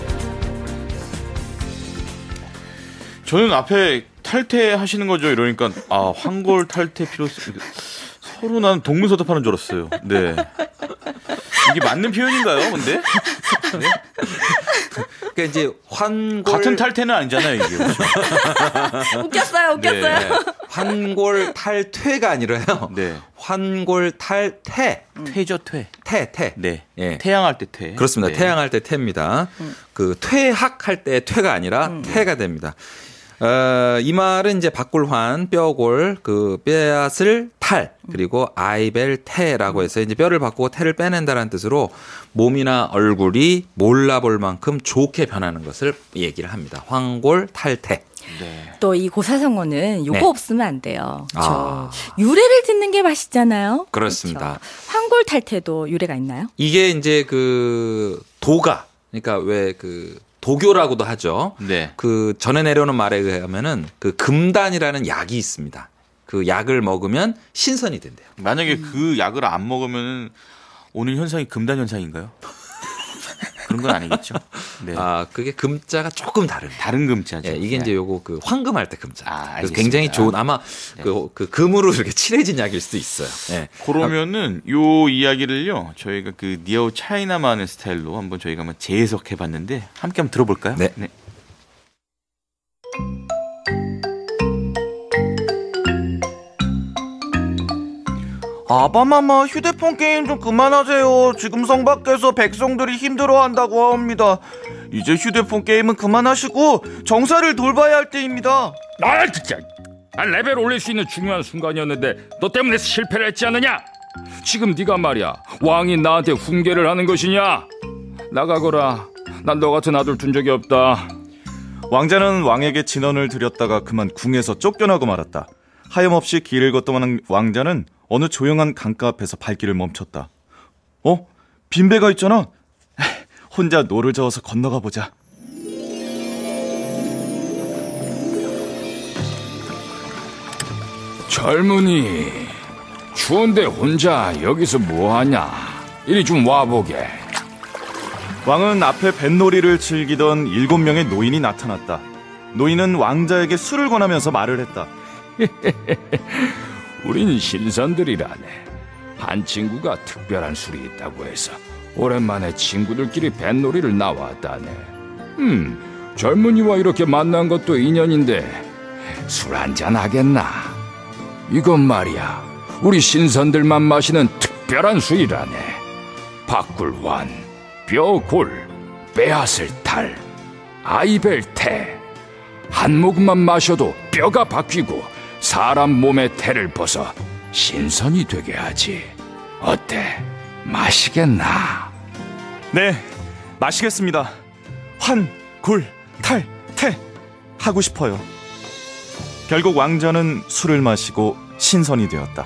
저는 앞에 탈퇴하시는 거죠 이러니까 아 환골 탈퇴 필요성 서로 난 동문서답하는 줄 알았어요. 네. 이게 맞는 표현인가요, 근데? 네? 그러니까 이제 환골 같은 탈퇴는 아니잖아요, 이게. 그렇죠? 웃겼어요, 웃겼어요. 네. 환골 탈퇴가 아니라요. 네. 환골 탈퇴. 퇴죠, 퇴. 퇴, 퇴. 네. 예. 태양할 때 퇴. 그렇습니다. 네. 태양할 때 퇴입니다. 음. 그 퇴학할 때 퇴가 아니라 음. 퇴가 됩니다. 어, 이 말은 이제 박골환, 뼈골, 그 뼈앗을 탈, 그리고 아이벨 태라고 해서 이제 뼈를 바꾸고 태를 빼낸다는 뜻으로 몸이나 얼굴이 몰라볼 만큼 좋게 변하는 것을 얘기를 합니다. 환골 탈퇴. 네. 또 이 고사성어는 요거 네. 없으면 안 돼요. 그렇죠? 아. 유래를 듣는 게 맛있잖아요. 그렇습니다. 그렇죠? 환골 탈퇴도 유래가 있나요? 이게 이제 그 도가, 그러니까 왜 그 도교라고도 하죠. 네. 그 전에 내려오는 말에 의하면은 그 금단이라는 약이 있습니다. 그 약을 먹으면 신선이 된대요. 만약에 그 약을 안 먹으면 오는 현상이 금단 현상인가요? 그런 건 아니겠죠. 네. 아, 그게 금자가 조금 다릅니다. 다른 금자죠. 예, 이게 네. 이제 요거 그 황금할 때 금자. 아, 그래서 알겠습니다. 굉장히 좋은 아마 네. 그, 그 금으로 이렇게 칠해진 약일 수도 있어요. 예. 그러면은 요 이야기를요 저희가 그 니아오 차이나만의 스타일로 한번 저희가 한번 재해석해 봤는데 함께 한번 들어볼까요? 네. 네. 아바마마 휴대폰 게임 좀 그만하세요. 지금 성 밖에서 백성들이 힘들어한다고 합니다. 이제 휴대폰 게임은 그만하시고 정사를 돌봐야 할 때입니다. 아 진짜 아, 레벨 올릴 수 있는 중요한 순간이었는데 너 때문에 실패를 했지 않느냐? 지금 네가 말이야 왕이 나한테 훈계를 하는 것이냐? 나가거라. 난 너 같은 아들 둔 적이 없다. 왕자는 왕에게 진언을 드렸다가 그만 궁에서 쫓겨나고 말았다. 하염없이 길을 걷던 왕자는 어느 조용한 강가 앞에서 발길을 멈췄다. 어? 빈배가 있잖아. 혼자 노를 저어서 건너가 보자. 젊은이 추운데 혼자 여기서 뭐하냐? 이리 좀 와보게. 왕은 앞에 뱃놀이를 즐기던 일곱 명의 노인이 나타났다. 노인은 왕자에게 술을 권하면서 말을 했다. 우린 신선들이라네. 한 친구가 특별한 술이 있다고 해서 오랜만에 친구들끼리 뱃놀이를 나왔다네. 음, 젊은이와 이렇게 만난 것도 인연인데 술 한잔 하겠나? 이건 말이야, 우리 신선들만 마시는 특별한 술이라네. 박굴환, 뼈골, 빼앗을탈, 아이벨태. 한 모금만 마셔도 뼈가 바뀌고 사람 몸의 태를 벗어 신선이 되게 하지. 어때? 마시겠나? 네, 마시겠습니다. 환, 굴, 탈, 태 하고 싶어요. 결국 왕자는 술을 마시고 신선이 되었다.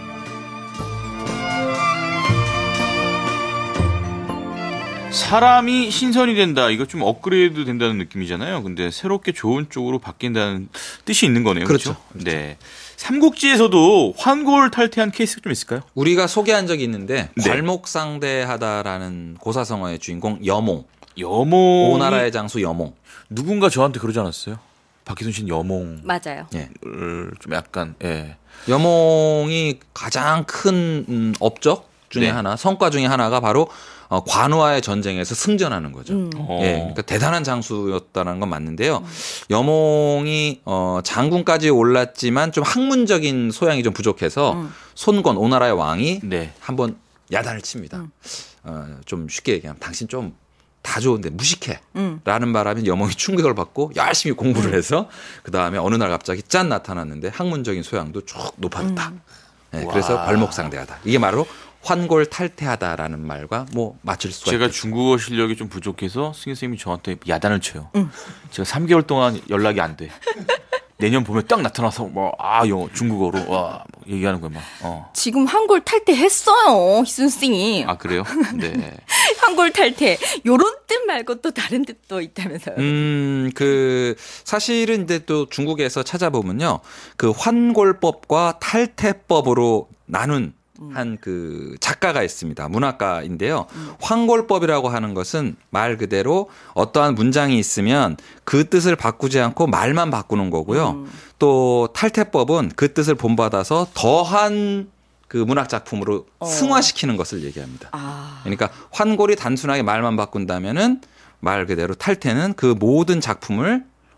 사람이 신선이 된다. 이거 좀 업그레이드 된다는 느낌이잖아요. 근데 새롭게 좋은 쪽으로 바뀐다는 뜻이 있는 거네요. 그렇죠. 그렇죠? 네. 삼국지에서도 환골 탈퇴한 케이스가 좀 있을까요? 우리가 소개한 적이 있는데 네. 괄목상대하다라는 고사성어의 주인공 여몽. 여몽. 오나라의 장수 여몽. 누군가 저한테 그러지 않았어요? 박희순 씨는 여몽. 맞아요. 예. 좀 약간 예. 여몽이 가장 큰 음, 업적 중에 네. 하나, 성과 중에 하나가 바로 어, 관우와의 전쟁에서 승전하는 거죠. 음. 예, 그러니까 대단한 장수였다는 건 맞는데요. 음. 여몽이 어, 장군까지 올랐지만 좀 학문적인 소양이 좀 부족해서 음. 손권 오나라의 왕이 네. 한번 야단을 칩니다. 음. 어, 좀 쉽게 얘기하면 당신 좀 다 좋은데 무식해. 음. 라는 바람에 여몽이 충격을 받고 열심히 공부를 해서 그다음에 어느 날 갑자기 짠 나타났는데 학문적인 소양도 쭉 높아졌다. 음. 네, 그래서 괄목상대하다. 이게 바로 환골 탈퇴하다라는 말과 뭐 맞출 수가 제가 있겠죠. 중국어 실력이 좀 부족해서 승희 선생님이 저한테 야단을 쳐요. 응. 제가 삼 개월 동안 연락이 안 돼. 내년 봄에 딱 나타나서 뭐아 영어 중국어로 와 뭐 얘기하는 거야 막. 어. 지금 환골 탈퇴했어요, 희순 씨. 아 그래요? 네. 환골 탈퇴. 요런 뜻 말고 또 다른 뜻도 있다면서요. 음, 그 사실은 이제 또 중국에서 찾아보면요, 그 환골법과 탈퇴법으로 나눈 한 그 작가가 있습니다. 문학가인데요. 음. 환골법이라고 하는 것은 말 그대로 어떠한 문장이 있으면 그 뜻을 바꾸지 않고 말만 바꾸는 거고요. 음. 또 탈퇴법은 그 뜻을 본받아서 더한 그 문학 작품으로 어. 승화시키는 것을 얘기합니다. 아. 그러니까 환골이 단순하게 말만 바꾼다면은 말 그대로 탈퇴는 그 모든 작품을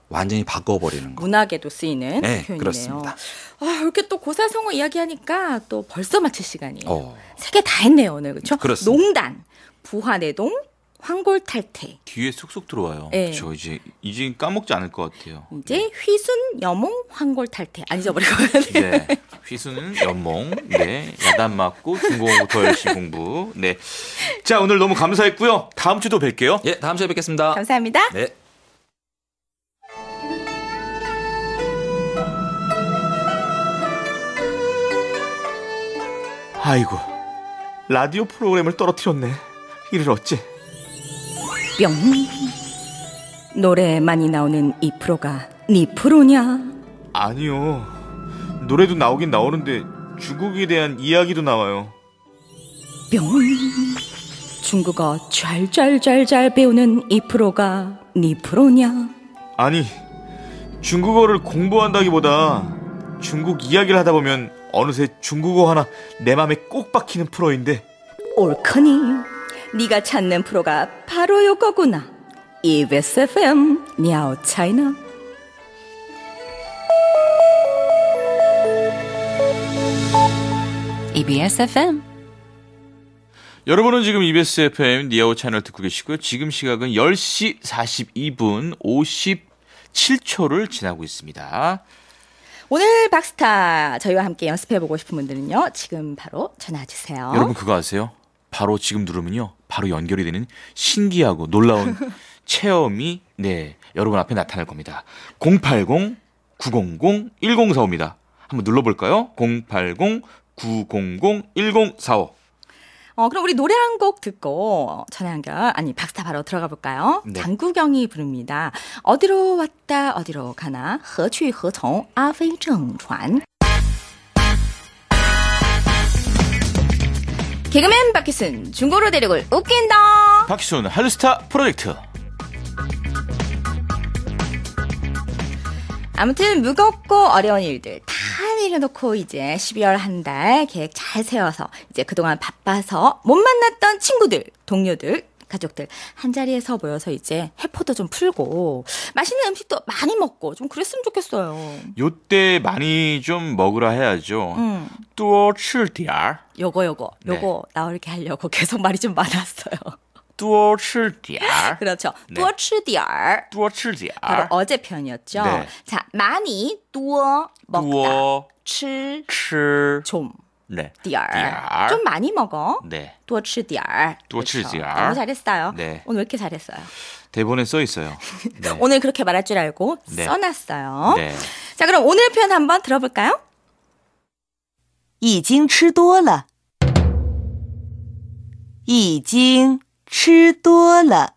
완전히 바꿔버리는 거. 문학에도 쓰이는 네, 표현이네요. 그렇습니다. 아, 이렇게 또 고사성어 이야기하니까 또 벌써 마칠 시간이에요. 어. 세 개 다 했네요, 오늘. 그렇죠? 그렇습니다. 농단, 부화내동, 황골탈퇴. 뒤에 쑥쑥 들어와요. 네. 저 이제 이제 까먹지 않을 것 같아요. 이제 휘순, 여몽, 황골탈퇴. 안 잊어버리고. 네. 휘수는 연몽, 네. 야단 맞고 중공부 더 열심히 공부. 네. 자, 오늘 너무 감사했고요. 다음 주도 뵐게요. 예, 다음 주에 뵙겠습니다. 감사합니다. 네. 아이고, 라디오 프로그램을 떨어뜨렸네. 이를 어째? 뿅. 노래 많이 나오는 이 프로가 니 프로냐? 아니요. 노래도 나오긴 나오는데 중국에 대한 이야기도 나와요. 뿅. 중국어 잘잘잘잘 배우는 이 프로가 니 프로냐? 아니, 중국어를 공부한다기보다 중국 이야기를 하다 보면 어느새 중국어 하나 내 맘에 꼭 박히는 프로인데. 옳거니 네가 찾는 프로가 바로 요거구나. 이비에스 에프엠 미아오 차이나. 이비에스 에프엠. 여러분은 지금 이비에스 에프엠 니아오 채널 듣고 계시고요. 지금 시각은 열 시 사십이 분 오십칠 초를 지나고 있습니다. 오늘 박스타 저희와 함께 연습해보고 싶은 분들은요. 지금 바로 전화주세요. 여러분 그거 아세요? 바로 지금 누르면요. 바로 연결이 되는 신기하고 놀라운 체험이 네 여러분 앞에 나타날 겁니다. 공팔공 구공공 일공사오입니다. 한번 눌러볼까요? 공팔공 구공공 일공사오. 어, 그럼 우리 노래 한 곡 듣고 전화 연결, 아니, 박스타 바로 들어가 볼까요? 네. 장구경이 부릅니다. 어디로 왔다, 어디로 가나, 何去何从, 阿飞正传. 개그맨 박희순, 중고로 대륙을 웃긴다. 박희순 할스타 프로젝트. 아무튼 무겁고 어려운 일들 다 내려놓고 이제 십이월 한 달 계획 잘 세워서 이제 그동안 바빠서 못 만났던 친구들, 동료들, 가족들 한자리에서 모여서 이제 회포도 좀 풀고 맛있는 음식도 많이 먹고 좀 그랬으면 좋겠어요. 요때 많이 좀 먹으라 해야죠. 음. 多吃点儿. 요거 요거 요거 네. 나오게 하려고 계속 말이 좀 많았어요. 多吃点儿. 그렇죠. 네. 多吃点儿. 多吃点儿. 바로 어제 표현이었죠. 네. 자, 많이 多 먹다. 多吃吃 좀 네. 点儿. 点儿. 좀 많이 먹어. 네. 多吃点儿. 多吃点儿. 너무 잘했어요. 네. 오늘 왜 이렇게 잘했어요? 대본에 써 있어요. 네. 오늘 그렇게 말할 줄 알고 네. 써놨어요. 네. 자, 그럼 오늘 표현 한번 들어볼까요? 已经吃多了已经吃多了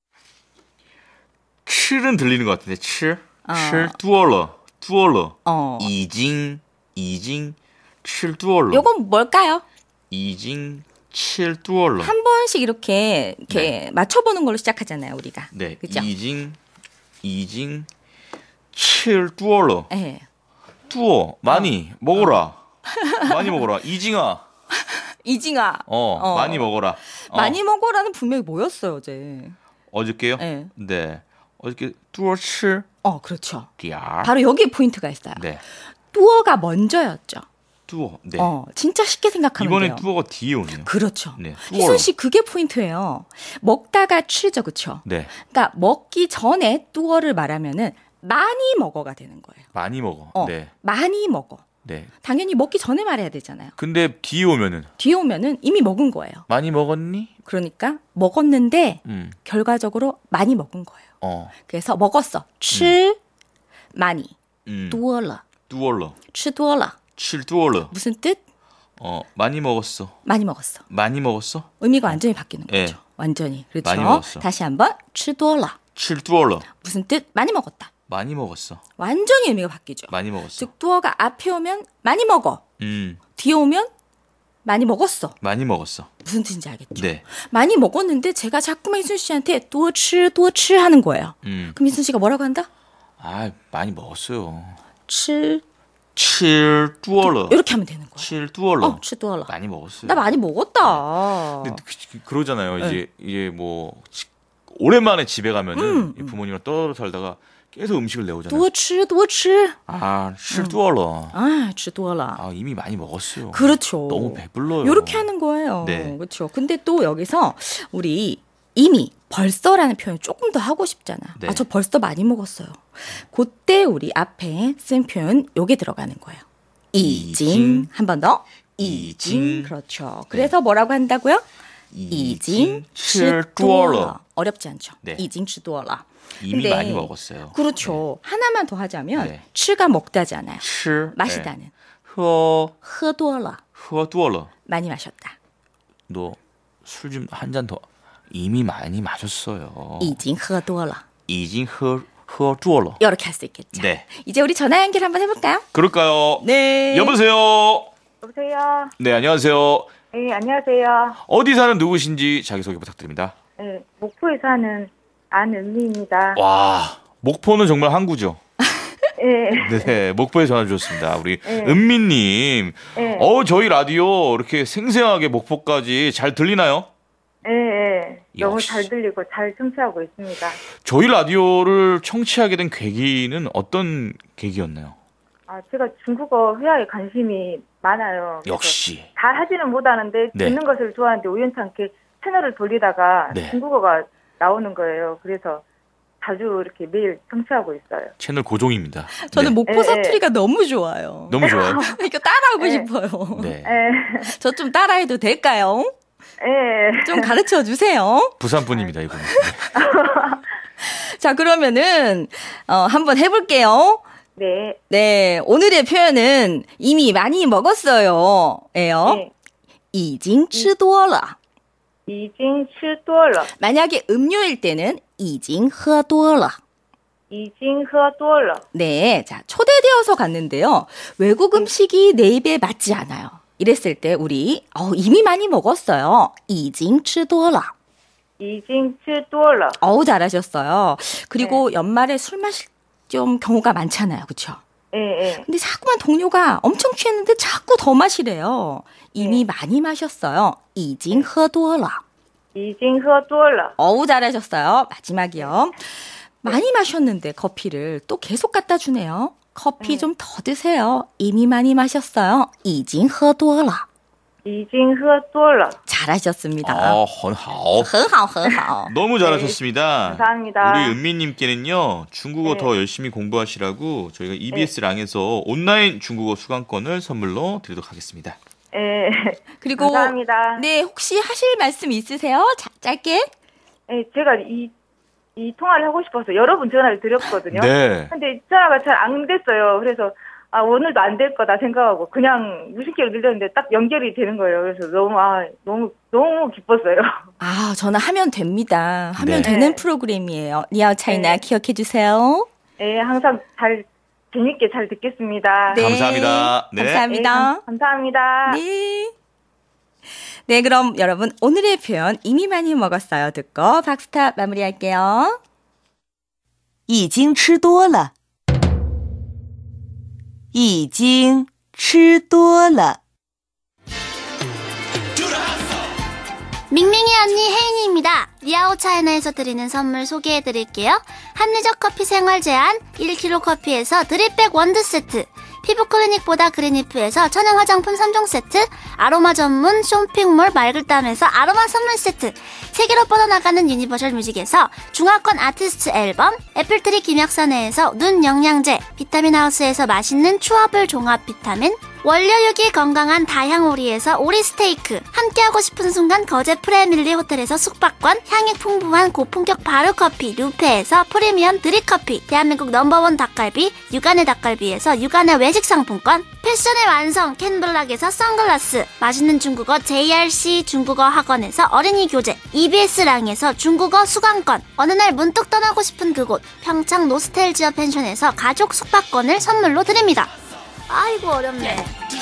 칠은 들리는 것 같은데 칠. 어. 칠 두얼러. 두얼러. 어. 이징 이징 칠 두얼러. 요건 뭘까요? 이징 칠 두얼러. 한 번씩 이렇게 이렇게 맞춰보는 걸로 시작하잖아요, 우리가. 네. 그죠? 이징 이징 칠 두얼러. 네. 두어 많이 먹어라. 많이 먹어라. 이징아. 이징아. 어, 어. 많이 먹어라. 어. 많이 먹어라는 분명히 뭐였어요, 어제. 어저께요? 네. 네. 어저께 두어 칠 어, 그렇죠. 디알. 바로 여기에 포인트가 있어요. 네. 뚜어가 먼저였죠. 두어. 네. 어, 진짜 쉽게 생각하면 이번엔 돼요. 두어가 뒤에 오네요. 그렇죠. 네. 희순 씨 그게 포인트예요. 먹다가 치죠, 그렇죠? 네. 그러니까 먹기 전에 뚜어를 말하면은 많이 먹어가 되는 거예요. 많이 먹어. 어, 네. 많이 먹어. 네. 당연히 먹기 전에 말해야 되잖아요. 근데 뒤에 오면은 뒤에 오면은 이미 먹은 거예요. 많이 먹었니? 그러니까 먹었는데 음. 결과적으로 많이 먹은 거예요. 어. 그래서 먹었어. 吃 많이. 음. 多了. 두얼러. 吃多了. 칠 두얼러. 무슨 뜻? 어, 많이 먹었어. 많이 먹었어. 많이 먹었어? 의미가 완전히 바뀌는 예. 거죠. 완전히. 그렇죠. 많이 먹었어. 다시 한번 吃多了. 칠 두얼러. 무슨 뜻? 많이 먹었다. 많이 먹었어. 완전히 의미가 바뀌죠. 많이 먹었어. 즉 두어가 앞에 오면 많이 먹어. 음. 뒤에 오면 많이 먹었어. 많이 먹었어. 무슨 뜻인지 알겠죠? 네. 많이 먹었는데 제가 자꾸만 이순 씨한테 多吃多吃 하는 거예요. 음. 그럼 이순 씨가 뭐라고 한다? 아, 많이 먹었어요. 吃 칠 두얼러. 이렇게 하면 되는 거예요. 칠 두얼러. 어, 吃多了. 많이 먹었어요. 나 많이 먹었다. 근데 그- 그러잖아요. 네. 이제 이게 뭐 지- 오랜만에 집에 가면은 음, 이 부모님이랑 떨어져 살다가 계속 음식을 내오잖아요. 多吃多吃 아, 吃多了. 아, 吃多了. 아, 이미 많이 먹었어요. 그렇죠. 너무 배불러요. 이렇게 하는 거예요. 네. 그렇죠. 근데 또 여기서 우리 이미 벌써라는 표현 조금 더 하고 싶잖아. 네. 아, 저 벌써 많이 먹었어요. 그때 우리 앞에 쓴 표현 요게 들어가는 거예요. 이징. 한 번 더. 이징. 그렇죠. 그래서 뭐라고 한다고요? 이징 吃多了. 어렵지 않죠. 네. 이징 吃多了. 이미 근데 많이 먹었어요. 그렇죠. 네. 하나만 더 하자면 네. 吃가 먹다잖아요. 吃 마시다는. 네. 喝喝多了. 喝多了. 많이 마셨다. 너 술 좀 한 잔 더. 이미 많이 마셨어요. 已经喝多了. 已经喝喝多了. 이렇게 할 수 있겠죠. 네. 이제 우리 전화 연결 한번 해볼까요? 그럴까요? 네. 여보세요. 여보세요. 네, 안녕하세요. 네, 안녕하세요. 어디 사는 누구신지 자기소개 부탁드립니다. 네, 목포에 사는 안은미입니다. 와, 목포는 정말 항구죠. 네. 네, 목포에 전화 주셨습니다. 우리 네. 은미님. 네. 어, 저희 라디오 이렇게 생생하게 목포까지 잘 들리나요? 네, 네. 너무 역시. 잘 들리고 잘 청취하고 있습니다. 저희 라디오를 청취하게 된 계기는 어떤 계기였나요? 아, 제가 중국어 회화에 관심이 많아요. 그래서 역시. 잘 하지는 못하는데 네. 듣는 것을 좋아하는데 우연찮게 채널을 돌리다가 네. 중국어가 나오는 거예요. 그래서 자주 이렇게 매일 청취하고 있어요. 채널 고종입니다. 저는 네. 목포 네. 사투리가 너무 좋아요. 너무 좋아요. 이거 따라하고 네. 싶어요. 네. 네. 저 좀 따라해도 될까요? 네. 좀 가르쳐 주세요. 부산 분입니다, 이분은. 자, 그러면은 어, 한번 해볼게요. 네. 네, 오늘의 표현은 이미 많이 먹었어요. 예요. 네. 已经吃多了. 已经吃多了. 만약에 음료일 때는 已经喝多了. 已经喝多了. 네, 자, 초대되어서 갔는데요. 외국 음식이 내 입에 맞지 않아요. 이랬을 때 우리 어, 이미 많이 먹었어요. 已经吃多了. 已经吃多了. 어우, 잘하셨어요. 그리고 연말에 술 마실 좀 경우가 많잖아요. 그렇죠? 예, 예. 근데 자꾸만 동료가 엄청 취했는데 자꾸 더 마시래요. 이미 많이 마셨어요. 已经喝多了. 已经喝多了. 어우, 잘하셨어요. 마지막이요. 많이 마셨는데 커피를 또 계속 갖다 주네요. 커피 좀 더 드세요. 이미 많이 마셨어요. 已经喝多了. 已经喝多了. 잘하셨습니다. 아, 很好. 很好,很好. 너무 잘하셨습니다. 네, 감사합니다. 우리 은미님께는요, 중국어 네. 더 열심히 공부하시라고 저희가 이비에스 랑에서 온라인 중국어 수강권을 선물로 드리도록 하겠습니다. 네. 그리고 감사합니다. 네, 혹시 하실 말씀 있으세요? 자, 짧게. 네, 제가 이, 이 통화를 하고 싶어서 여러 분 전화를 드렸거든요. 네. 근데 전화가 잘 안 됐어요. 그래서 아, 오늘도 안 될 거다 생각하고 그냥 무심결에 늘렸는데 딱 연결이 되는 거예요. 그래서 너무 아, 너무 너무 기뻤어요. 아, 전화하면 됩니다. 하면 네. 되는 프로그램이에요. 니아오 차이나 네. 기억해 주세요. 네, 항상 잘 재밌게 잘 듣겠습니다. 네. 감사합니다. 네. 감사합니다. 네, 감, 감사합니다. 네. 네, 그럼 여러분 오늘의 표현 이미 많이 먹었어요. 듣고 박스탑 마무리할게요. 已经吃多了.已经吃多了. 밍밍이 언니 혜인이입니다. 리아오 차이나에서 드리는 선물 소개해드릴게요. 합리적 커피 생활 제한 일 킬로그램 커피에서 드립백 원두 세트, 피부 클리닉보다 그린이프에서 천연 화장품 삼 종 세트, 아로마 전문 쇼핑몰 맑을담에서 아로마 선물 세트, 세계로 뻗어나가는 유니버셜 뮤직에서 중화권 아티스트 앨범, 애플트리 김약산에서 눈 영양제, 비타민 하우스에서 맛있는 추어블 종합 비타민, 원료육이 건강한 다향오리에서 오리 스테이크, 함께하고 싶은 순간 거제 프레밀리 호텔에서 숙박권, 향이 풍부한 고품격 바르커피 루페에서 프리미엄 드립커피, 대한민국 넘버원 닭갈비 육안의 닭갈비에서 육안의 외식 상품권, 패션의 완성 캔블락에서 선글라스, 맛있는 중국어 제이알씨 중국어 학원에서 어린이 교재, 이비에스 랑에서 중국어 수강권, 어느 날 문득 떠나고 싶은 그곳 평창 노스텔지어 펜션에서 가족 숙박권을 선물로 드립니다. 아이고 어렵네.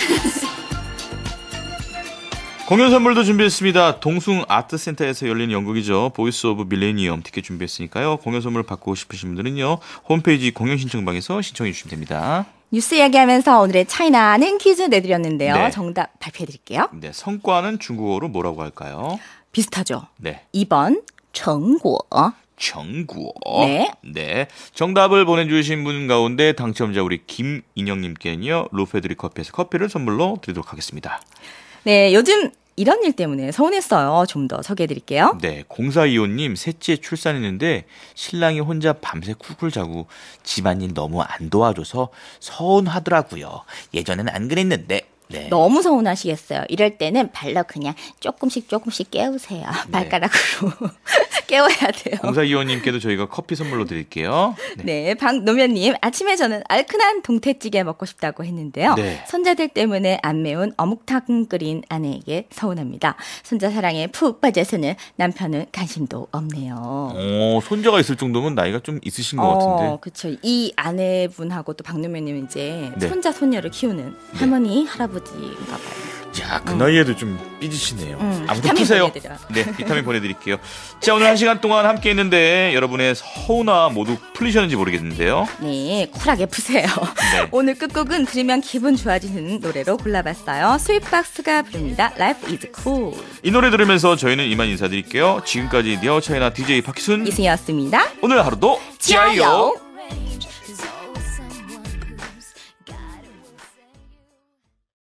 공연 선물도 준비했습니다. 동숭 아트센터에서 열린 연극이죠. 보이스 오브 밀레니엄 티켓 준비했으니까요. 공연 선물 받고 싶으신 분들은요. 홈페이지 공연 신청방에서 신청해 주시면 됩니다. 뉴스 이야기하면서 오늘의 차이나는 퀴즈 내드렸는데요. 네. 정답 발표해드릴게요. 네, 성과는 중국어로 뭐라고 할까요? 비슷하죠. 네. 이 번 成果. 정구어. 네. 네. 정답을 보내주신 분 가운데 당첨자 우리 김인영님께는요, 로페드리 커피에서 커피를 선물로 드리도록 하겠습니다. 네, 요즘 이런 일 때문에 서운했어요. 좀 더 소개해드릴게요. 네, 공사이호님 셋째 출산했는데 신랑이 혼자 밤새 쿡을 자고 집안일 너무 안 도와줘서 서운하더라고요. 예전엔 안 그랬는데. 네. 너무 서운하시겠어요. 이럴 때는 발로 그냥 조금씩 조금씩 깨우세요. 네. 발가락으로 깨워야 돼요. 공사이호님께도 저희가 커피 선물로 드릴게요. 네, 네 박노면님 아침에 저는 얼큰한 동태찌개 먹고 싶다고 했는데요. 네. 손자들 때문에 안 매운 어묵탕 끓인 아내에게 서운합니다. 손자 사랑에 푹 빠져서는 남편은 관심도 없네요. 어, 손자가 있을 정도면 나이가 좀 있으신 것 어, 같은데. 그렇죠. 이 아내분하고 또 박노면님 이제 네. 손자 손녀를 키우는 할머니 할아버지인가 봐요. 자, 그 나이에도 좀 삐지시네요. 음, 아무튼 비타민 푸세요. 보내드려. 네, 비타민 보내드릴게요. 자, 오늘 한 시간 동안 함께 했는데 여러분의 서운함 모두 풀리셨는지 모르겠는데요. 네, 쿨하게 푸세요. 네. 오늘 끝곡은 들으면 기분 좋아지는 노래로 골라봤어요. 스윗박스가 부릅니다. Life is cool. 이 노래 들으면서 저희는 이만 인사드릴게요. 지금까지 니아오 차이나 디제이 박희순 이승이었습니다. 오늘 하루도 지아요. 지아요.